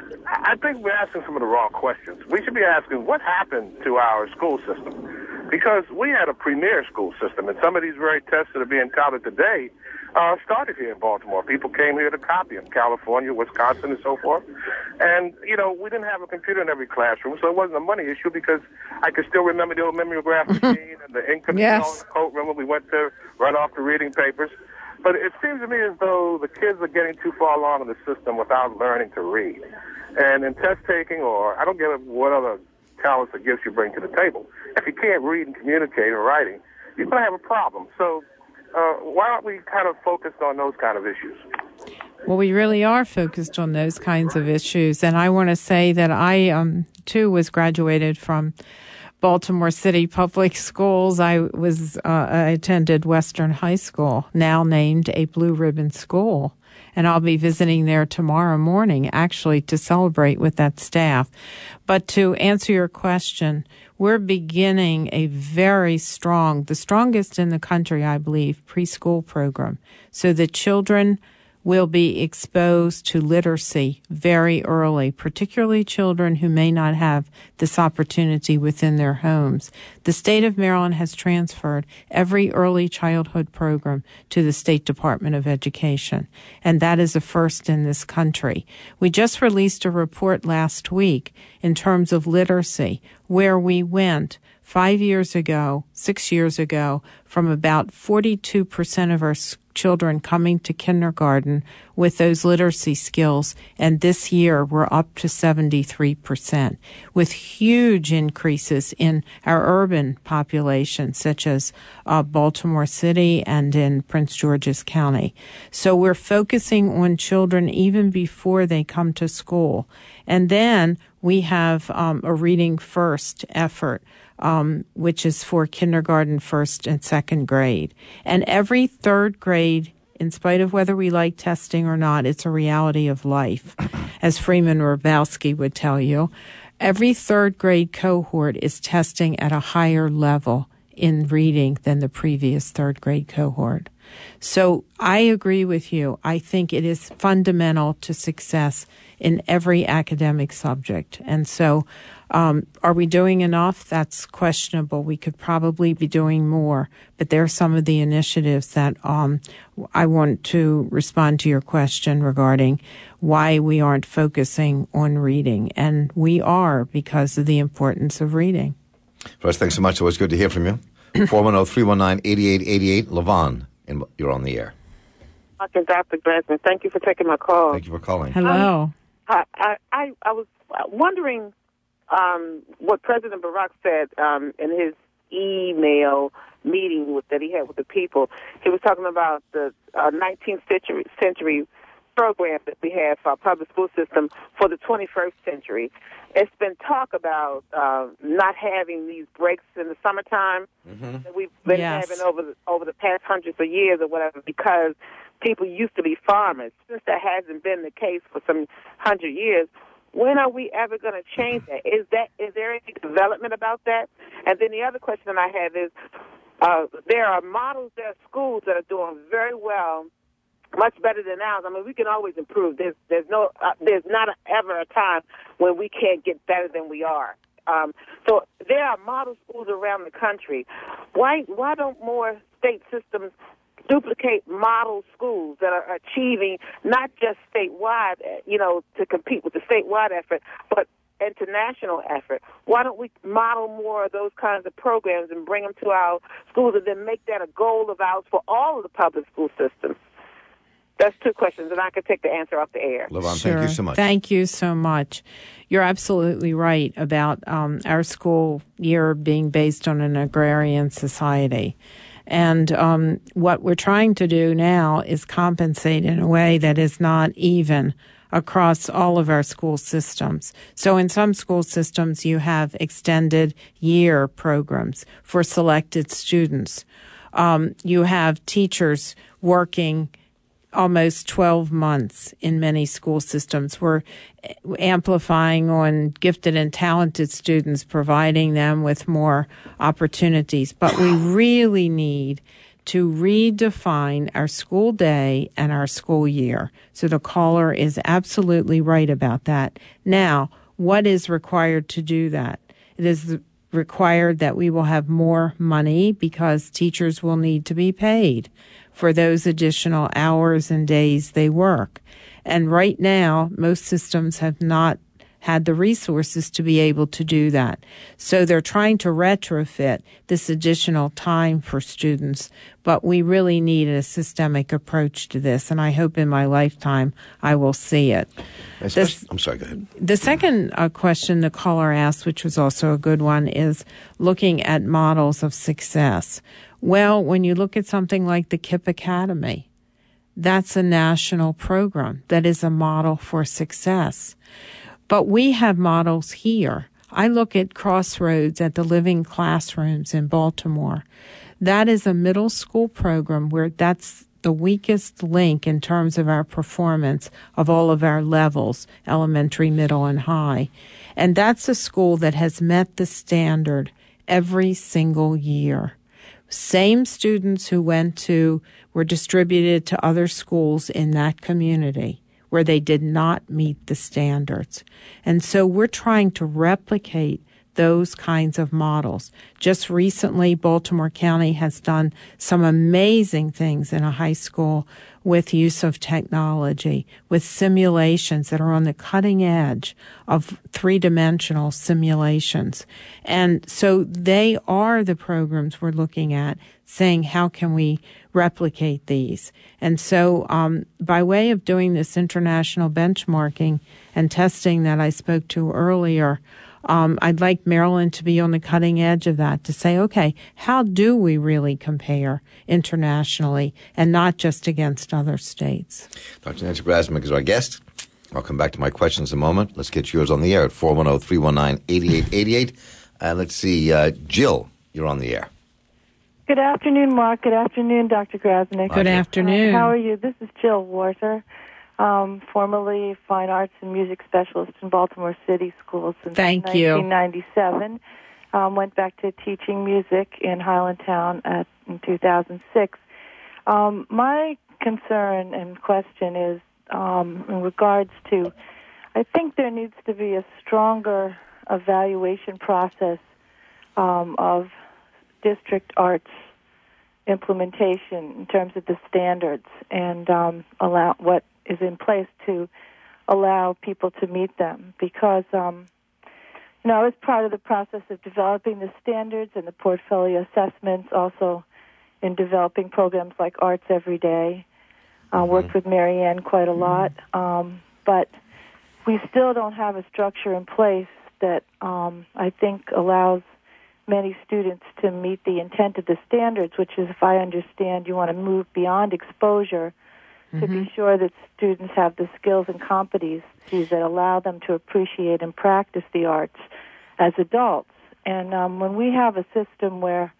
I think we're asking some of the wrong questions. We should be asking what happened to our school system. Because we had a premier school system, and some of these very tests that are being touted today uh, started here in Baltimore. People came here to copy them, California, Wisconsin, and so forth. And, you know, we didn't have a computer in every classroom, so it wasn't a money issue because I can still remember the old mimeograph machine and the ink control Yes. on the coat. Remember we went to run off the reading papers. But it seems to me as though the kids are getting too far along in the system without learning to read. And in test taking, or I don't give what other talents or gifts you bring to the table, if you can't read and communicate in writing, you're going to have a problem. So uh, why aren't we kind of focused on those kind of issues? Well, we really are focused on those kinds of issues. And I want to say that I, um, too, was graduated from Baltimore City Public Schools. I was uh, I attended Western High School, now named a Blue Ribbon School. And I'll be visiting there tomorrow morning, actually, to celebrate with that staff. But to answer your question, we're beginning a very strong, the strongest in the country, I believe, preschool program, so that children will be exposed to literacy very early, particularly children who may not have this opportunity within their homes. The state of Maryland has transferred every early childhood program to the State Department of Education, and that is a first in this country. We just released a report last week in terms of literacy, where we went five years ago, six years ago, from about forty-two percent of our children coming to kindergarten with those literacy skills, and this year we're up to seventy-three percent, with huge increases in our urban population, such as uh, Baltimore City and in Prince George's County. So we're focusing on children even before they come to school. And then we have um, a reading first effort, um, which is for kindergarten, first, and second grade. And every third grade, in spite of whether we like testing or not, it's a reality of life. As Freeman Hrabowski would tell you, every third grade cohort is testing at a higher level in reading than the previous third grade cohort. So I agree with you. I think it is fundamental to success in every academic subject. And so um, are we doing enough? That's questionable. We could probably be doing more. But there are some of the initiatives that um, I want to respond to your question regarding why we aren't focusing on reading. And we are, because of the importance of reading. Russ, thanks so much. Always good to hear from you. four one zero, three one nine, eight eight eight eight. Levon, and you're on the air. Doctor Doctor Grasmick, thank you for taking my call. Thank you for calling. Hello. Um, I, I, I, I was wondering um, what President Barack said um, in his email meeting with, that he had with the people. He was talking about the uh, nineteenth century, century program that we have for our public school system for the twenty-first century. It's been talk about uh, not having these breaks in the summertime mm-hmm. that we've been yes. having over the, over the past hundreds of years or whatever, because people used to be farmers. Since that hasn't been the case for some hundred years, when are we ever going to change that? Is that is there any development about that? And then the other question I have is, uh, there are models, there are schools that are doing very well, much better than ours. I mean, we can always improve. There's there's no uh, there's not a, ever a time when we can't get better than we are. Um, so there are model schools around the country. Why why don't more state systems duplicate model schools that are achieving not just statewide, you know, to compete with the statewide effort, but international effort? Why don't we model more of those kinds of programs and bring them to our schools and then make that a goal of ours for all of the public school systems? That's two questions, and I could take the answer off the air. LaVon, sure. thank you so much. Thank you so much. You're absolutely right about um, our school year being based on an agrarian society. And um, what we're trying to do now is compensate in a way that is not even across all of our school systems. So in some school systems, you have extended year programs for selected students. Um, you have teachers working almost twelve months in many school systems. We're amplifying on gifted and talented students, providing them with more opportunities. But we really need to redefine our school day and our school year. So the caller is absolutely right about that. Now, what is required to do that? It is required that we will have more money because teachers will need to be paid for those additional hours and days they work. And right now, most systems have not had the resources to be able to do that. So they're trying to retrofit this additional time for students, but we really need a systemic approach to this, and I hope in my lifetime I will see it. This, I'm sorry, go ahead. The second uh, question the caller asked, which was also a good one, is looking at models of success. Well, when you look at something like the KIPP Academy, that's a national program that is a model for success. But we have models here. I look at Crossroads at the Living Classrooms in Baltimore. That is a middle school program where that's the weakest link in terms of our performance of all of our levels, elementary, middle, and high. And that's a school that has met the standard every single year. Same students who went to, were distributed to other schools in that community where they did not meet the standards. And so we're trying to replicate those kinds of models. Just recently, Baltimore County has done some amazing things in a high school with use of technology, with simulations that are on the cutting edge of three-dimensional simulations. And so they are the programs we're looking at, saying how can we replicate these. And so um, by way of doing this international benchmarking and testing that I spoke to earlier, Um, I'd like Maryland to be on the cutting edge of that, to say, okay, how do we really compare internationally and not just against other states? Doctor Nancy Grasmick is our guest. I'll come back to my questions in a moment. Let's get yours on the air at four one zero, three one nine, eight eight eight eight. Uh, let's see. Uh, Jill, you're on the air. Good afternoon, Mark. Good afternoon, Doctor Grasmick. Good afternoon. Uh, how are you? This is Jill Warter. Um, formerly fine arts and music specialist in Baltimore City Schools since Thank you. nineteen ninety-seven. Um, went back to teaching music in Highlandtown at, in two thousand six. Um, my concern and question is um, in regards to, I think there needs to be a stronger evaluation process um, of district arts implementation in terms of the standards and um, allow what is in place to allow people to meet them. Because, um, you know, I was part of the process of developing the standards and the portfolio assessments, also in developing programs like Arts Every Day. I uh, worked with Mary Ann quite a lot. Um, but we still don't have a structure in place that um, I think allows many students to meet the intent of the standards, which is, if I understand, you want to move beyond exposure to mm-hmm. be sure that students have the skills and competencies that allow them to appreciate and practice the arts as adults. And um, when we have a system where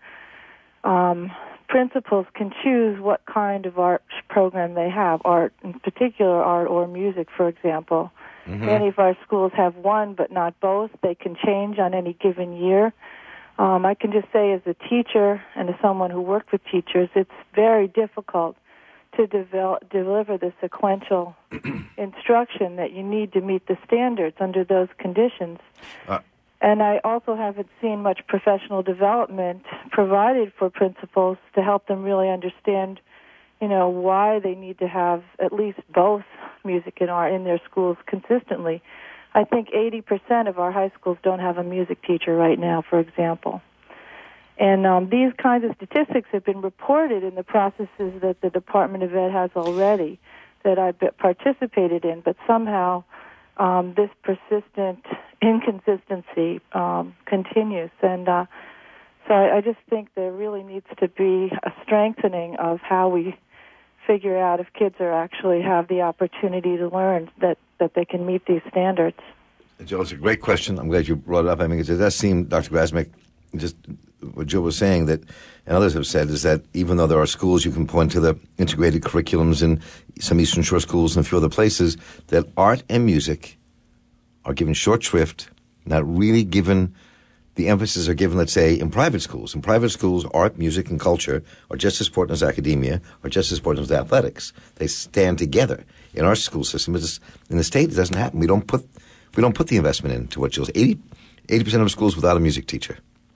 um, principals can choose what kind of art program they have, art, in particular art or music, for example, mm-hmm. many of our schools have one but not both. They can change on any given year. Um, I can just say as a teacher and as someone who worked with teachers, it's very difficult to develop, deliver the sequential instruction that you need to meet the standards under those conditions. Uh, And I also haven't seen much professional development provided for principals to help them really understand, you know, why they need to have at least both music and art in their schools consistently. I think eighty percent of our high schools don't have a music teacher right now, for example. And um, these kinds of statistics have been reported in the processes that the Department of Ed has already, that I've participated in, but somehow um, this persistent inconsistency um, continues. And uh, so I, I just think there really needs to be a strengthening of how we figure out if kids are actually have the opportunity to learn, that, that they can meet these standards. Jill, it's a great question. I'm glad you brought it up. I mean, it does seem, Doctor Grasmick, just what Jill was saying, that, and others have said, is that even though there are schools, you can point to the integrated curriculums in some Eastern Shore schools and a few other places, that art and music are given short shrift, not really given, the emphasis are given, let's say, in private schools. In private schools, art, music, and culture are just as important as academia, or just as important as athletics. They stand together. In our school system, it's, in the state, it doesn't happen. We don't put we don't put the investment into what Jill's eighty percent of schools without a music teacher.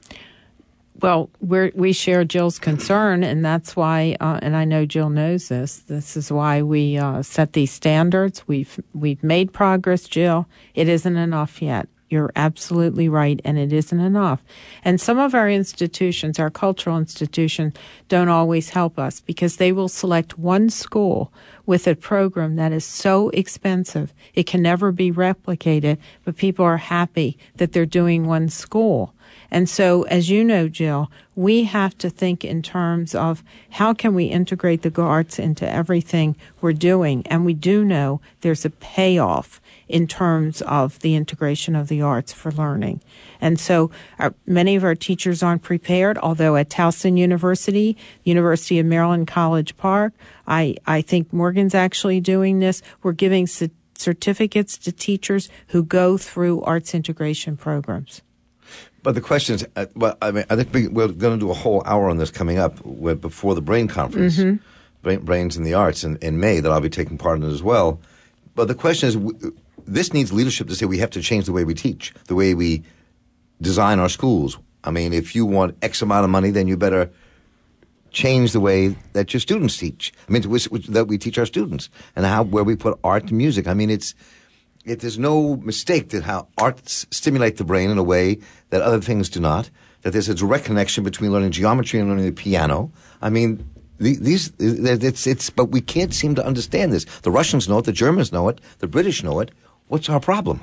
Well, we're, we share Jill's concern, and that's why, uh, and I know Jill knows this, this is why we uh, set these standards. We've we've made progress, Jill. It isn't enough yet. You're absolutely right, and it isn't enough. And some of our institutions, our cultural institutions, don't always help us because they will select one school with a program that is so expensive it can never be replicated, but people are happy that they're doing one school. And so, as you know, Jill, we have to think in terms of how can we integrate the arts into everything we're doing. And we do know there's a payoff in terms of the integration of the arts for learning. And so our, many of our teachers aren't prepared, although at Towson University, University of Maryland College Park, I, I think Morgan's actually doing this. We're giving c- certificates to teachers who go through arts integration programs. But the question is, uh, well, I mean, I think we, we're going to do a whole hour on this coming up with, before the Brain Conference, mm-hmm. Brain, Brains in the Arts in, in May, that I'll be taking part in as well. But the question is, w- this needs leadership to say we have to change the way we teach, the way we design our schools. I mean, if you want X amount of money, then you better change the way that your students teach. I mean, which, which, that we teach our students, and how where we put art and music. I mean, it's it, there's no mistake that how arts stimulate the brain in a way that other things do not. That there's a direct connection between learning geometry and learning the piano. I mean, the, these it's it's but we can't seem to understand this. The Russians know it, the Germans know it, the British know it. What's our problem?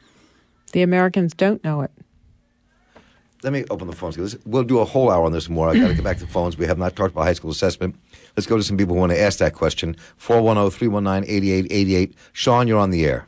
The Americans don't know it. Let me open the phones. We'll do a whole hour on this more. I've got to get back to the phones. We have not talked about high school assessment. Let's go to some people who want to ask that question. four one zero, three one nine, eight eight eight eight. Sean, you're on the air.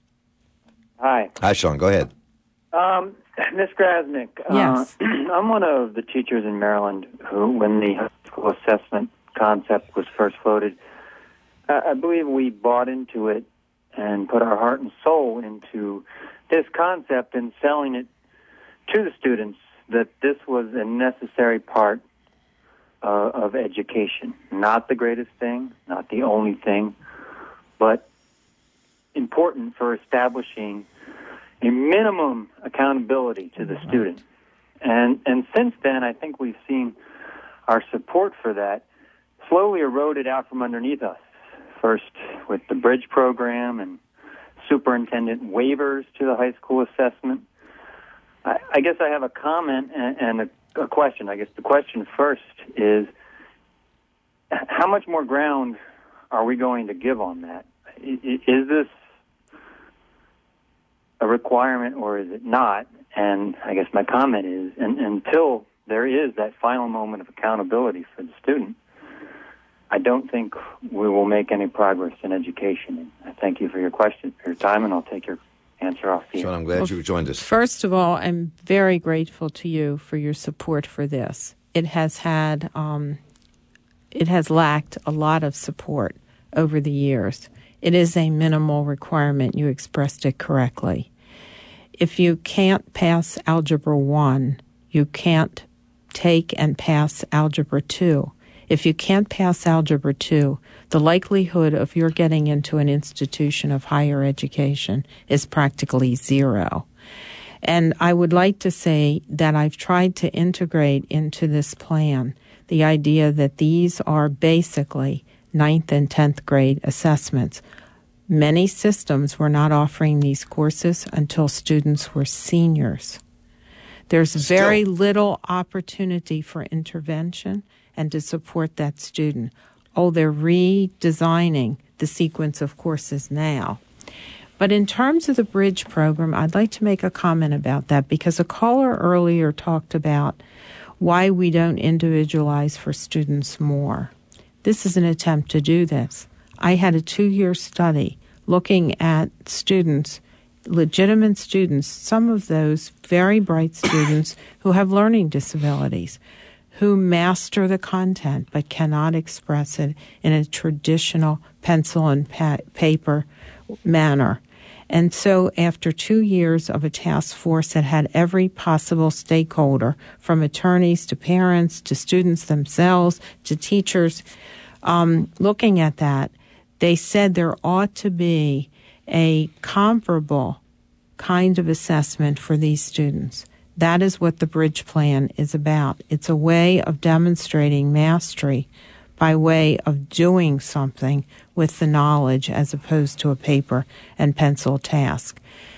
Hi. Hi, Sean. Go ahead. Um, Miz Grasmick, yes. uh, I'm one of the teachers in Maryland who, when the high school assessment concept was first floated, uh, I believe we bought into it and put our heart and soul into this concept and selling it to the students that this was a necessary part uh, of education. Not the greatest thing, not the only thing, but important for establishing a minimum accountability to the student. And and since then, I think we've seen our support for that slowly eroded out from underneath us. First with the Bridge program and superintendent waivers to the high school assessment. I, I guess I have a comment and, and a, a question. I guess the question first is, how much more ground are we going to give on that? Is this a requirement or is it not? And I guess my comment is, and, until there is that final moment of accountability for the student, I don't think we will make any progress in education. And I thank you for your question, for your time, and I'll take your answer off the air. Sean, I'm glad well, you joined us. First of all, I'm very grateful to you for your support for this. It has had, um, it has lacked a lot of support over the years. It is a minimal requirement. You expressed it correctly. If you can't pass Algebra one, you can't take and pass Algebra two. If you can't pass Algebra two, the likelihood of your getting into an institution of higher education is practically zero. And I would like to say that I've tried to integrate into this plan the idea that these are basically ninth and tenth grade assessments. Many systems were not offering these courses until students were seniors. There's Still. very little opportunity for intervention and to support that student. Oh, they're redesigning the sequence of courses now. But in terms of the Bridge program, I'd like to make a comment about that because a caller earlier talked about why we don't individualize for students more. This is an attempt to do this. I had a two-year study looking at students, legitimate students, some of those very bright students who have learning disabilities, who master the content but cannot express it in a traditional pencil and pa- paper manner. And so after two years of a task force that had every possible stakeholder, from attorneys to parents to students themselves to teachers, um, looking at that, they said there ought to be a comparable kind of assessment for these students. That is what the Bridge Plan is about. It's a way of demonstrating mastery by way of doing something with the knowledge as opposed to a paper and pencil task.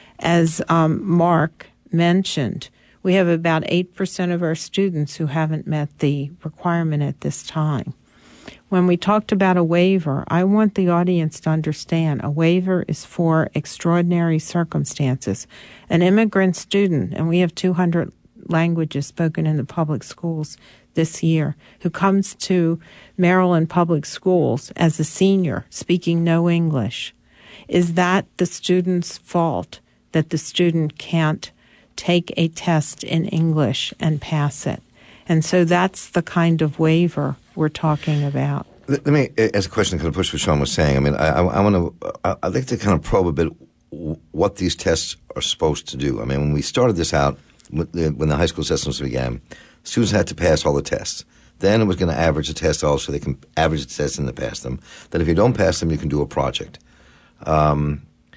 As um, Mark mentioned, we have about eight percent of our students who haven't met the requirement at this time. When we talked about a waiver, I want the audience to understand a waiver is for extraordinary circumstances. An immigrant student, and we have two hundred languages spoken in the public schools this year, who comes to Maryland public schools as a senior speaking no English. Is that the student's fault that the student can't take a test in English and pass it? And so that's the kind of waiver we're talking about. Let me, as a question, kind of push what Sean was saying. I mean, I, I, I want to, I'd like to kind of probe a bit what these tests are supposed to do. I mean, when we started this out, when the high school systems began, students had to pass all the tests. Then it was going to average the tests also, so they can average the tests and then pass them. Then if you don't pass them, you can do a project. Um,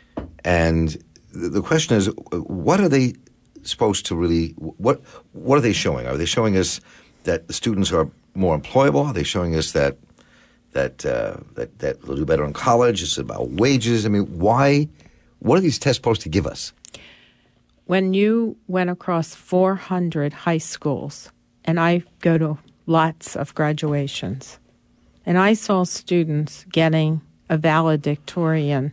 and the question is, what are they supposed to really, what what are they showing? Are they showing us that the students are more employable? Are they showing us that that uh, that, that they'll do better in college? It's about wages. I mean, why, what are these tests supposed to give us? When you went across four hundred high schools, and I go to lots of graduations, and I saw students getting a valedictorian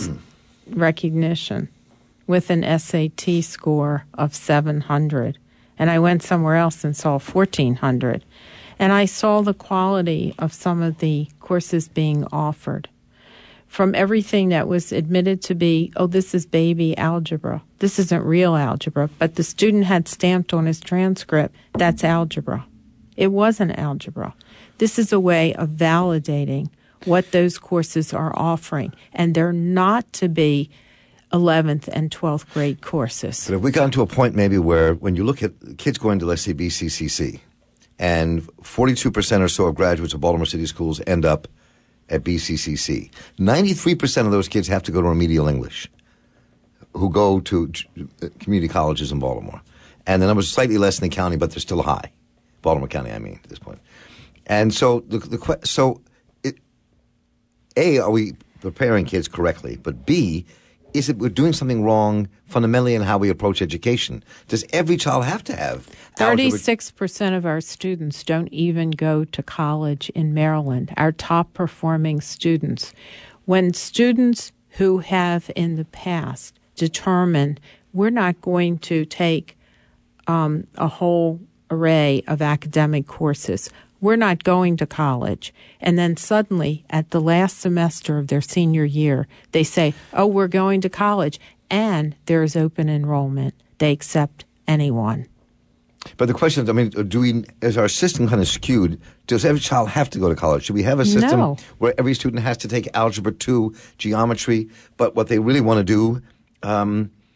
recognition with an S A T score of seven hundred, and I went somewhere else and saw fourteen hundred, and I saw the quality of some of the courses being offered. From everything that was admitted to be, oh, this is baby algebra. This isn't real algebra. But the student had stamped on his transcript, that's algebra. It wasn't algebra. This is a way of validating what those courses are offering. And they're not to be eleventh and twelfth grade courses. But have we gotten to a point maybe where when you look at kids going to, let's say, B C C C, and forty-two percent or so of graduates of Baltimore City schools end up at B C C C. ninety-three percent of those kids have to go to remedial English who go to community colleges in Baltimore. And the number's slightly less in the county, but they're still high. Baltimore County, I mean, at this point. And so, the, the so it, A, are we preparing kids correctly? But B, is it we're doing something wrong fundamentally in how we approach education? Does every child have to have thirty-six percent of our students don't even go to college in Maryland, our top performing students. When students who have in the past determined we're not going to take um, a whole array of academic courses, we're not going to college, and then suddenly at the last semester of their senior year, they say, oh, we're going to college, and there's open enrollment. They accept anyone. But the question is, I mean, do we, is our system kind of skewed? Does every child have to go to college? Should we have a system no. where every student has to take algebra two, geometry, but what they really want to do, um,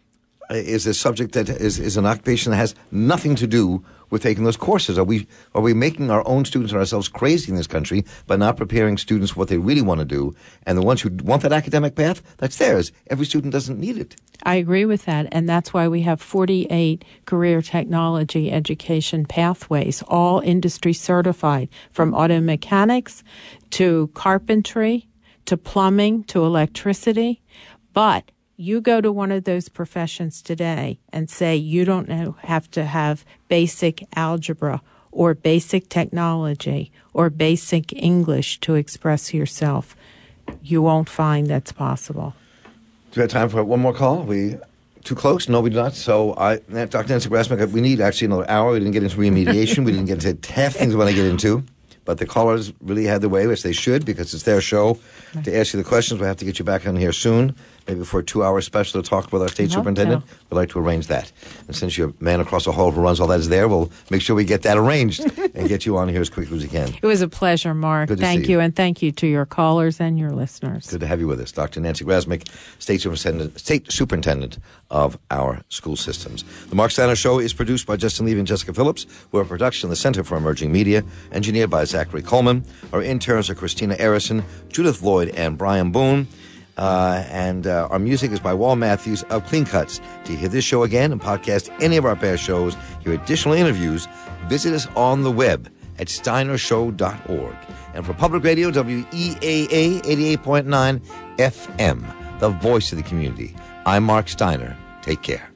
is a subject that is, is an occupation that has nothing to do with taking those courses. Are we are we making our own students and ourselves crazy in this country by not preparing students for what they really want to do? And the ones who want that academic path, that's theirs. Every student doesn't need it. I agree with that, and that's why we have forty-eight career technology education pathways, all industry certified, from auto mechanics to carpentry to plumbing to electricity. But you go to one of those professions today and say you don't know, have to have basic algebra or basic technology or basic English to express yourself. You won't find that's possible. Do we have time for one more call? We too close? No, we do not. So, I, Doctor Nancy Grasmick, we need actually another hour. We didn't get into remediation. We didn't get into half things we want to get into. But the callers really had their way, which they should, because it's their show to ask you the questions. We'll have to get you back on here soon, maybe for a two-hour special to talk with our state superintendent. So. We'd like to arrange that. And since your man across the hall who runs all that is there, we'll make sure we get that arranged and get you on here as quickly as we can. It was a pleasure, Mark. Good to thank see you. you, and thank you to your callers and your listeners. Good to have you with us. Doctor Nancy Grasmick, State Superintendent, State Superintendent of our school systems. The Mark Steiner Show is produced by Justin Levy and Jessica Phillips. We're a production of the Center for Emerging Media, engineered by Zachary Coleman. Our interns are Christina Arison, Judith Lloyd, and Brian Boone. Uh, and uh, our music is by Wal Matthews of Clean Cuts. To hear this show again and podcast any of our past shows, hear additional interviews, visit us on the web at steiner show dot org. And for Public Radio, W E A A eighty-eight point nine F M, the voice of the community, I'm Mark Steiner. Take care.